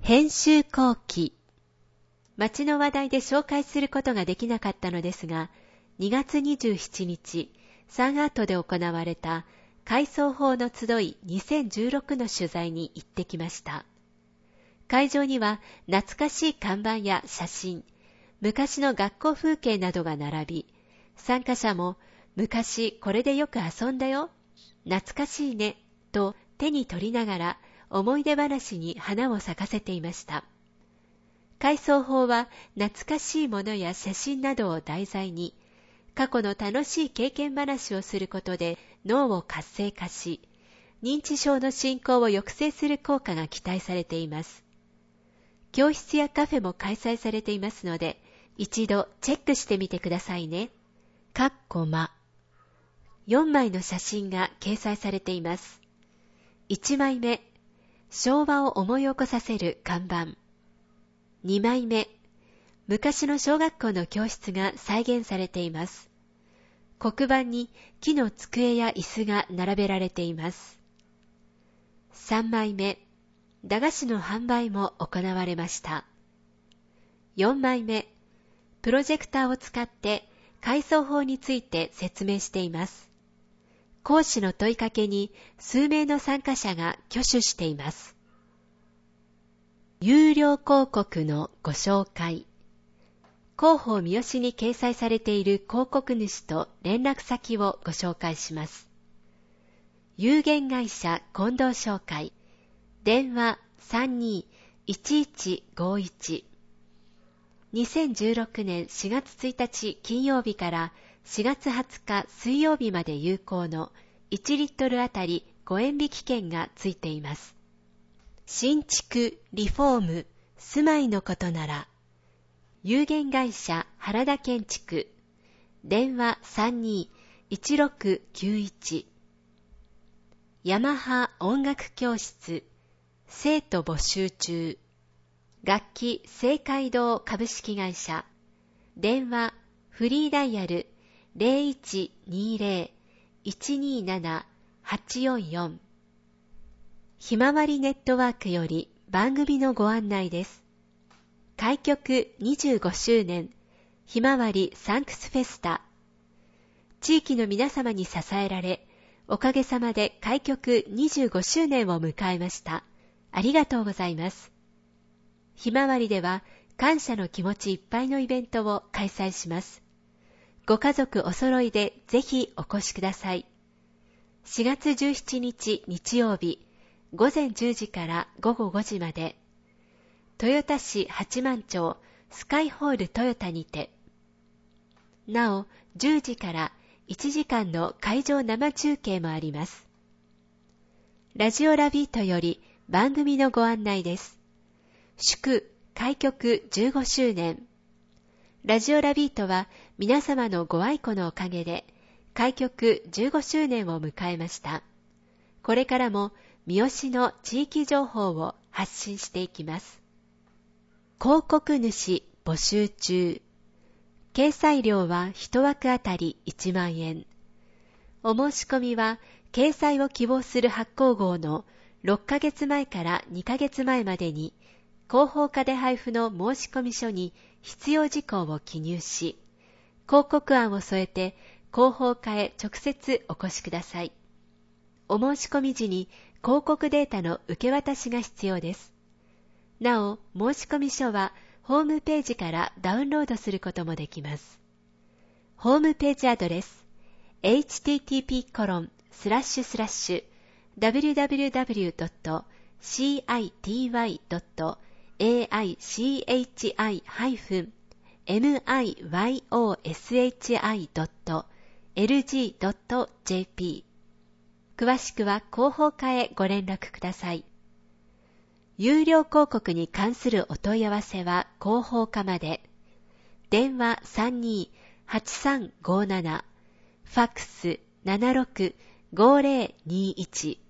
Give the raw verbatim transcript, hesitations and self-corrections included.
編集後期。町の話題で紹介することができなかったのですが、にがつにじゅうしちにち、サンアートで行われた改装法の集いにせんじゅうろくの取材に行ってきました。会場には懐かしい看板や写真、昔の学校風景などが並び、参加者も昔これでよく遊んだよ、懐かしいね、と手に取りながら思い出話に花を咲かせていました。改装法は懐かしいものや写真などを題材に、過去の楽しい経験話をすることで脳を活性化し、認知症の進行を抑制する効果が期待されています。教室やカフェも開催されていますので、一度チェックしてみてくださいね。かっこま。よんまいの写真が掲載されています。いちまいめ、昭和を思い起こさせる看板。にまいめ、昔の小学校の教室が再現されています。黒板に木の机や椅子が並べられています。さんまいめ、駄菓子の販売も行われました。よんまいめ、プロジェクターを使って改装法について説明しています。講師の問いかけに数名の参加者が挙手しています。有料広告のご紹介。広報三好に掲載されている広告主と連絡先をご紹介します。有限会社近藤商会。電話 さんにーいちいちごいち。にせんじゅうろくねんしがつついたち金曜日からしがつはつか水曜日まで有効のいちリットルあたりごえん引き券がついています。新築、リフォーム、住まいのことなら、有限会社原田建築、電話 さんにーいちろくきゅういち。ヤマハ音楽教室、生徒募集中。楽器清海堂株式会社、電話フリーダイヤル ゼロいちにゼロ いちになな はちよんよん。ひまわりネットワークより番組のご案内です。開局にじゅうごしゅうねんひまわりサンクスフェスタ。地域の皆様に支えられ、おかげさまで開局にじゅうごしゅうねんを迎えました。ありがとうございます。ひまわりでは感謝の気持ちいっぱいのイベントを開催します。ご家族お揃いでぜひお越しください。しがつじゅうしちにち日曜日、ごぜんじゅうじからごごごじまで、豊田市八幡町スカイホールトヨタにて、なおじゅうじからいちじかんの会場生中継もあります。ラジオラビートより番組のご案内です。祝開局じゅうごしゅうねん。ラジオラビートは皆様のご愛顧のおかげで開局じゅうごしゅうねんを迎えました。これからも三好の地域情報を発信していきます。広告主募集中。掲載料は一枠あたりいちまんえん。お申し込みは掲載を希望する発行号のろっかげつまえからにかげつまえまでに広報課で配布の申込書に必要事項を記入し、広告案を添えて広報課へ直接お越しください。お申し込み時に広告データの受け渡しが必要です。なお、申込書はホームページからダウンロードすることもできます。ホームページアドレス エイチティーティーピーコロンスラッシュスラッシュダブリューダブリューダブリュードットシーアイティーワイドットエーアイシーエイチアイハイフンエムアイワイオーエスエイチアイドットエルジードットジェーピー。詳しくは広報課へご連絡ください。有料広告に関するお問い合わせは広報課まで。電話 さんにーはちさんごなな、ファックス ななろくごぜろにいち。